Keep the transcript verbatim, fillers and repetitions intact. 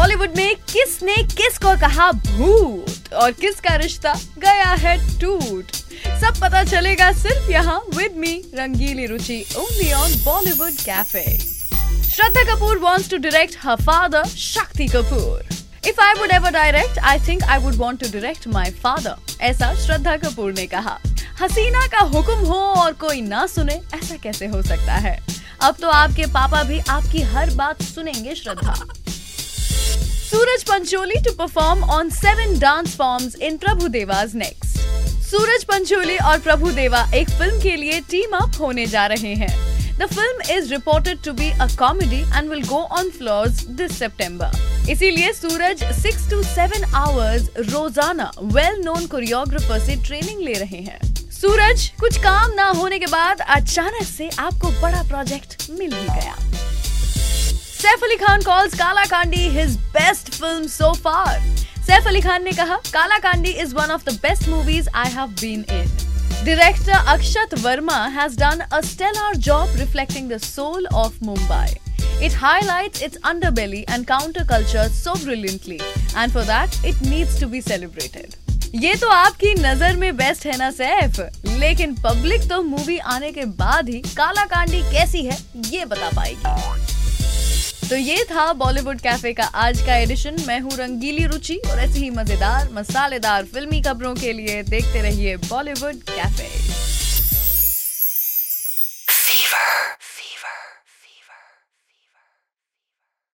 बॉलीवुड में किसने किसको कहा भूत और किसका रिश्ता गया है टूट, सब पता चलेगा सिर्फ यहाँ with me Rangili Ruchi only on Bollywood cafe. Shraddha Kapoor wants to direct her father Shakti Kapoor. If I would ever direct, I think I would want to direct my father. ऐसा श्रद्धा कपूर ने कहा। हसीना का हुक्म हो और कोई ना सुने, ऐसा कैसे हो सकता है? अब तो आपके पापा भी आपकी हर बात सुनेंगे श्रद्धा। सूरज Pancholi to perform on seven dance forms in Prabhudeva's next. सूरज पंचोली और प्रभुदेवा एक फिल्म के लिए टीम अप होने जा रहे हैं। The film is reported to be a comedy and will go on floors this September. इसीलिए Sooraj six to seven hours रोजाना वेल नोन कोरियोग्राफर से ट्रेनिंग ले रहे हैं। सूरज, कुछ काम ना होने के बाद अचानक से आपको बड़ा प्रोजेक्ट मिल ही गया। सैफ अली खान calls काला Kandi his best film so far. Saif Ali Khan ने कहा, काला Kandi is one of the best movies I have been in. Director Akshat Verma has done a stellar job reflecting the soul of Mumbai. It highlights its underbelly and counterculture so brilliantly, and for that it needs to be celebrated. ये तो आपकी नजर में best है ना सैफ, लेकिन public तो movie आने के बाद ही काला कांडी कैसी है ये बता पाएगी। तो ये था बॉलीवुड कैफे का आज का एडिशन। मैं हूँ रंगीली रुचि और ऐसी ही मजेदार मसालेदार फिल्मी खबरों के लिए देखते रहिए बॉलीवुड कैफे।